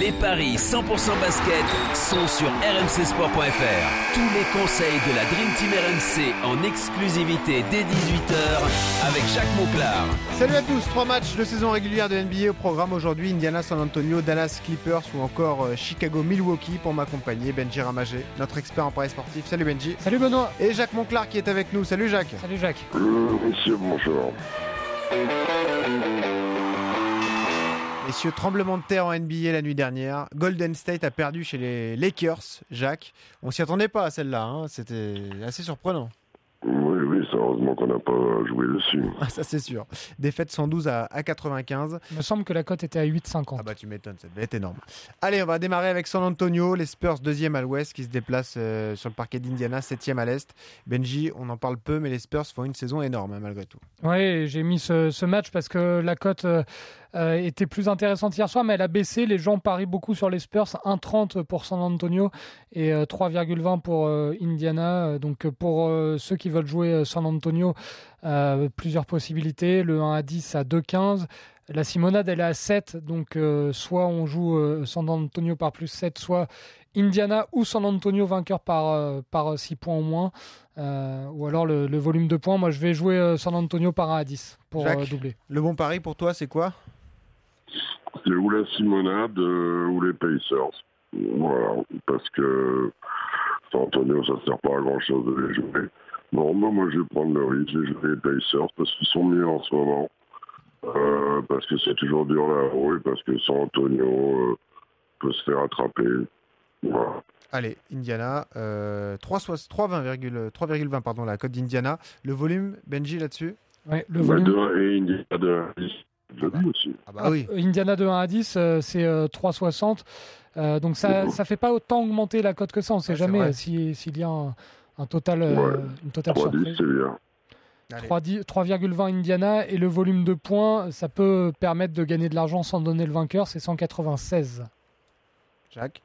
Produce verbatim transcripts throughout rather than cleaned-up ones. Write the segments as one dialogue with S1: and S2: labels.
S1: Les paris cent pour cent basket sont sur r m c sport point f r. Tous les conseils de la Dream Team R M C en exclusivité dès dix-huit heures avec Jacques Monclar.
S2: Salut à tous, trois matchs de saison régulière de N B A au programme aujourd'hui. Indiana, San Antonio, Dallas Clippers ou encore Chicago, Milwaukee. Pour m'accompagner, Benji Ramagé, notre expert en paris sportif. Salut Benji.
S3: Salut Benoît.
S2: Et Jacques Monclar qui est avec nous. Salut Jacques.
S3: Salut Jacques.
S4: Euh, monsieur, bonjour.
S2: Messieurs, tremblement de terre en N B A la nuit dernière. Golden State a perdu chez les Lakers, Jacques. On s'y attendait pas à celle-là, hein. C'était assez surprenant.
S4: Oui, oui, c'est heureusement qu'on n'a pas joué dessus.
S2: Ah, ça c'est sûr. Défaite cent douze à quatre-vingt-quinze.
S3: Il me semble que la cote était à huit virgule cinquante.
S2: Ah bah tu m'étonnes, ça devait être énorme. Allez, on va démarrer avec San Antonio, les Spurs deuxième à l'ouest qui se déplacent euh, sur le parquet d'Indiana, septième à l'est. Benji, on en parle peu, mais les Spurs font une saison énorme hein, malgré tout.
S3: Oui, j'ai mis ce, ce match parce que la cote euh, euh, était plus intéressante hier soir, mais elle a baissé. Les gens parient beaucoup sur les Spurs, un virgule trente pour San Antonio et euh, trois virgule vingt pour euh, Indiana. Donc pour euh, ceux qui veulent jouer euh, San Antonio, euh, plusieurs possibilités. Le un à dix à deux virgule quinze. La Simonade, elle est à sept, donc euh, soit on joue euh, San Antonio par plus sept, soit Indiana ou San Antonio vainqueur par, euh, par six points au moins, euh, ou alors le, le volume de points. Moi, je vais jouer euh, San Antonio par un à dix pour
S2: Jacques,
S3: euh, doubler.
S2: Le bon pari pour toi, c'est quoi?
S4: C'est ou la Simonade euh, ou les Pacers. Voilà, parce que San Antonio, ça ne sert pas à grand-chose de les jouer. Non, bah, moi, je vais prendre le risque, je vais jouer les Pacers parce qu'ils sont mieux en ce moment. Euh, parce que c'est toujours dur là-haut et parce que San Antonio euh, peut se faire attraper. Voilà.
S2: Allez, Indiana, euh, trois virgule vingt pardon, la cote d'Indiana. Le volume, Benji, là-dessus?
S3: Ouais, le
S4: Bah,
S3: volume.
S4: de un et Indiana de un à dix. Je dis aussi.
S2: Ah bah oui.
S3: Indiana de un à dix, euh, c'est euh, trois virgule soixante. Euh, donc ça ne fait pas autant augmenter la cote que ça. On ne sait
S2: Ouais, c'est
S3: jamais
S2: vrai.
S3: euh, si- s'il y a un, un total, euh,
S4: Ouais.
S3: une totale
S4: trois
S3: surprise.
S4: dix, c'est bien.
S2: Allez.
S3: trois virgule vingt Indiana et le volume de points, ça peut permettre de gagner de l'argent sans donner le vainqueur, c'est cent quatre-vingt-seize.
S2: Jacques,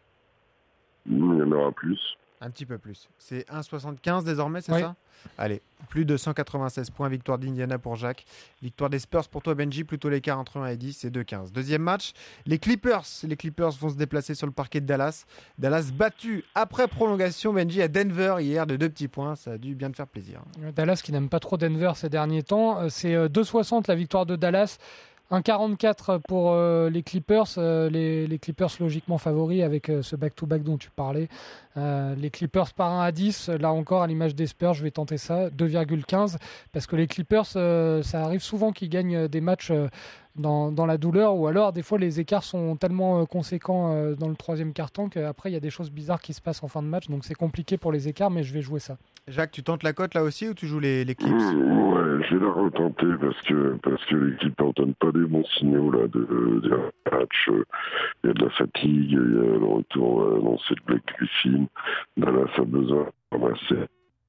S4: Il y en aura plus.
S2: un petit peu plus. C'est un virgule soixante-quinze désormais, c'est
S3: Oui.
S2: ça? Allez, plus de cent quatre-vingt-seize points, victoire d'Indiana pour Jacques. Victoire des Spurs pour toi, Benji, plutôt l'écart entre un et dix, c'est deux virgule quinze. Deuxième match, les Clippers. Les Clippers vont se déplacer sur le parquet de Dallas. Dallas battu après prolongation, Benji, à Denver hier de deux petits points. Ça a dû bien te faire plaisir.
S3: Dallas qui n'aime pas trop Denver ces derniers temps, euh, c'est euh, deux virgule soixante la victoire de Dallas. un virgule quarante-quatre pour euh, les Clippers, euh, les, les Clippers logiquement favoris avec euh, ce back-to-back dont tu parlais. Euh, les Clippers par un à dix, là encore à l'image des Spurs, je vais tenter ça, deux virgule quinze, parce que les Clippers, euh, ça arrive souvent qu'ils gagnent des matchs euh, dans, dans la douleur, ou alors des fois les écarts sont tellement euh, conséquents euh, dans le troisième quart-temps qu'après il y a des choses bizarres qui se passent en fin de match, donc c'est compliqué pour les écarts, mais je vais jouer ça.
S2: Jacques, tu tentes la cote là aussi ou tu joues les, les Clips?
S4: Mmh, ouais, je vais la retenter parce que, parce que l'équipe ne donne pas des bons signaux là, de, de match. Il y a de la fatigue, il y a le retour euh, annoncé de Blake Griffin. Dallas a besoin de ramasser.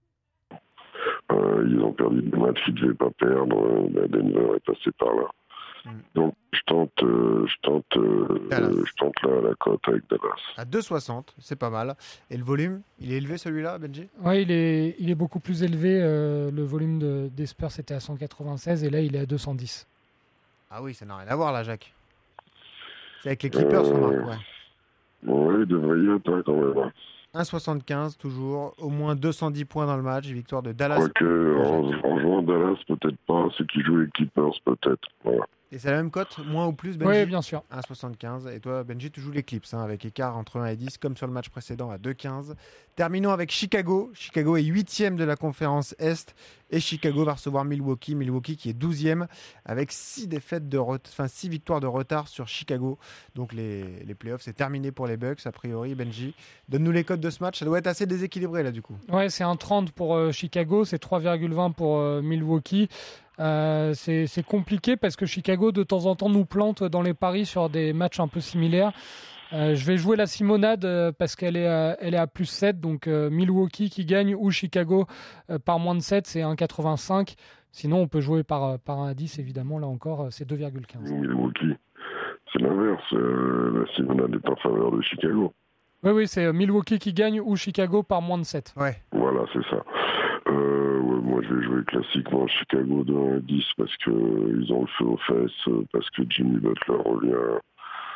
S4: Euh, ils ont perdu des matchs qu'ils ne devaient pas perdre. Euh, Denver est passé par là. Mmh. Donc je tente, euh, je tente, euh, euh, je tente la, la cote avec Dallas.
S2: À deux virgule soixante, c'est pas mal. Et le volume, il est élevé celui-là, Benji?
S3: Oui, il est, il est beaucoup plus élevé. Euh, le volume de, des Spurs était à cent quatre-vingt-seize et là il est à deux cent dix.
S2: Ah oui, ça n'a rien à voir là, Jacques. C'est avec les Clippers, euh... remarque, ouais.
S4: Oui, il devrait y être hein, quand même.
S2: un virgule soixante-quinze toujours, au moins deux cent dix points dans le match, victoire de Dallas.
S4: Quoique, en, en jouant Dallas, peut-être pas. Ceux qui jouent les Clippers, peut-être. Voilà.
S2: Et c'est la même cote, moins ou plus, Benji?
S3: Oui, bien sûr.
S2: un virgule soixante-quinze. Et toi, Benji, tu joues les Clips, hein, avec écart entre un et dix, comme sur le match précédent à deux virgule quinze. Terminons avec Chicago. Chicago est huitième de la conférence Est. Et Chicago va recevoir Milwaukee. Milwaukee qui est douzième, avec six défaites de ret... enfin, six victoires de retard sur Chicago. Donc les, les playoffs, c'est terminé pour les Bucks, a priori. Benji, donne-nous les codes de ce match. Ça doit être assez déséquilibré, là, du coup.
S3: Ouais, c'est un trente pour euh, Chicago, c'est trois virgule vingt pour euh, Milwaukee. Euh, c'est, c'est compliqué parce que Chicago de temps en temps nous plante dans les paris sur des matchs un peu similaires. Euh, je vais jouer la Simonade euh, parce qu'elle est, à, elle est à plus sept, donc euh, Milwaukee qui gagne ou Chicago euh, par moins de sept, c'est un virgule quatre-vingt-cinq. Sinon on peut jouer par, par un à dix évidemment, là encore c'est deux virgule quinze.
S4: Milwaukee, c'est l'inverse, euh, la Simonade est en faveur de Chicago.
S3: Oui, oui, c'est Milwaukee qui gagne ou Chicago par moins de sept.
S2: Ouais.
S4: Voilà, c'est ça. Euh, ouais, moi, je vais jouer classiquement Chicago de un à dix parce qu'ils ont le feu aux fesses, parce que Jimmy Butler revient,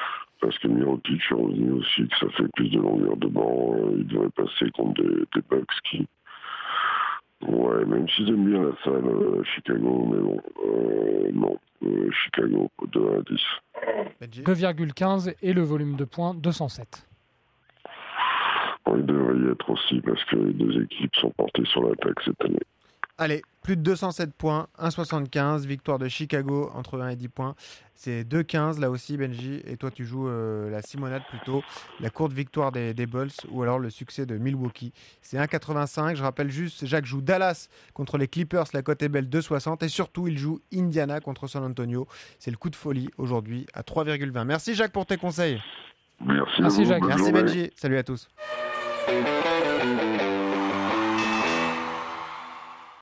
S4: parce que Mirotic est revenu aussi, que ça fait plus de longueur de banc. Euh, il devrait passer contre des, des Bucks qui... Ouais, même s'ils aiment bien la salle euh, Chicago, mais bon, euh, non, euh, Chicago, deux à dix.
S3: deux virgule quinze et le volume de points, deux cent sept.
S4: Bon, il devrait y être aussi, parce que les deux équipes sont portées sur l'attaque cette année.
S2: Allez, plus de deux cent sept points, un virgule soixante-quinze, victoire de Chicago entre un et dix points. C'est deux virgule quinze là aussi, Benji. Et toi, tu joues euh, la Simonade plutôt, la courte victoire des, des Bulls ou alors le succès de Milwaukee. C'est un virgule quatre-vingt-cinq. Je rappelle juste, Jacques joue Dallas contre les Clippers, la cote est belle, deux virgule soixante. Et surtout, il joue Indiana contre San Antonio. C'est le coup de folie aujourd'hui à trois virgule vingt. Merci Jacques pour tes conseils.
S4: Merci,
S3: Merci
S4: à vous,
S3: Jacques.
S4: bonne
S2: Merci
S4: journée.
S2: Benji. Salut à tous.